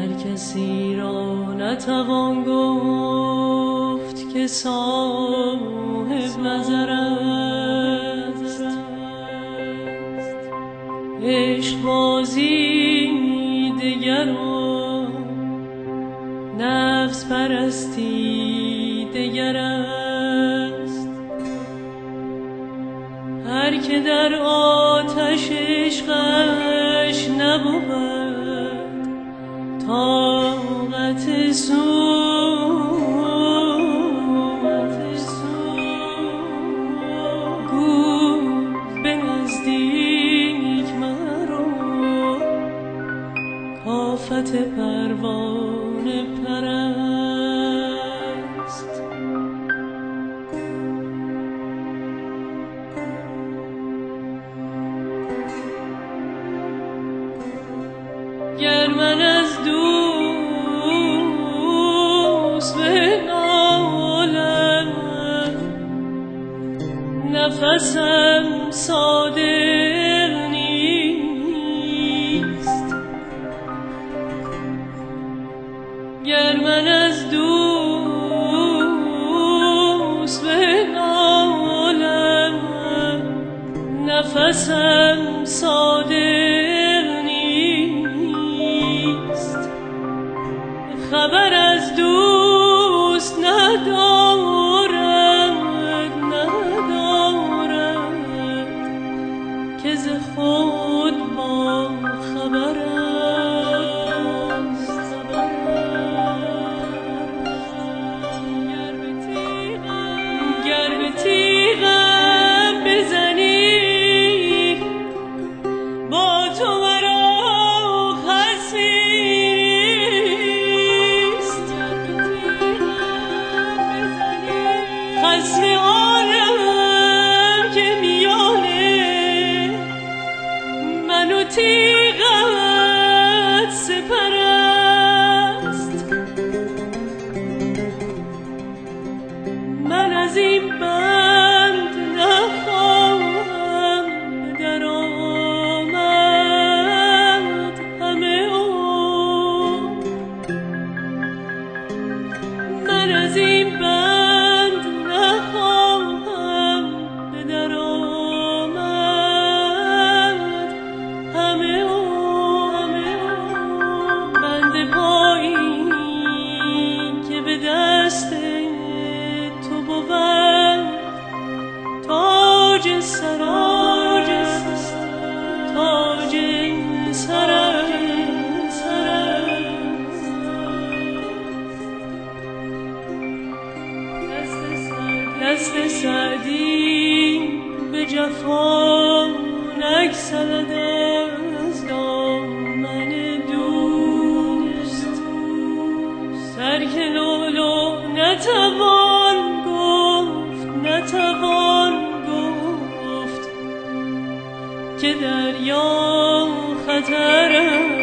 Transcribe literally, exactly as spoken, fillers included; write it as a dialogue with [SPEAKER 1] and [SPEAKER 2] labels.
[SPEAKER 1] هر کسی را نتوان گفت که صاحب نظر است. عشق بازی دگر و نفس پرستی دگر است. هر که در آتش عشقش نبود طاقت سوز گو به نزدیک مرو کافت پروانه پرست. گر من از دوست بنالم نفسم صادق نیست. گر من از دوست بنالم نفسم صادق نیست. خبر از دوست ندارد ندارد که ز خود با خبر است. گر به تیغم بزنی با تو مرا خصمیست. خصم آنم که میانه من و تیغت سپر است. من از این بند نخواهم به در آمد همه عمر. من از این بند نخواهم به در آمد همه عمر. بند پایین که به دست تو بود تاج سر است تاج سر است. دست سعدی به جفا نگسلد از دامن دوست. سر که لولو نتوان گفت نتوان گفت که دریا خطر است.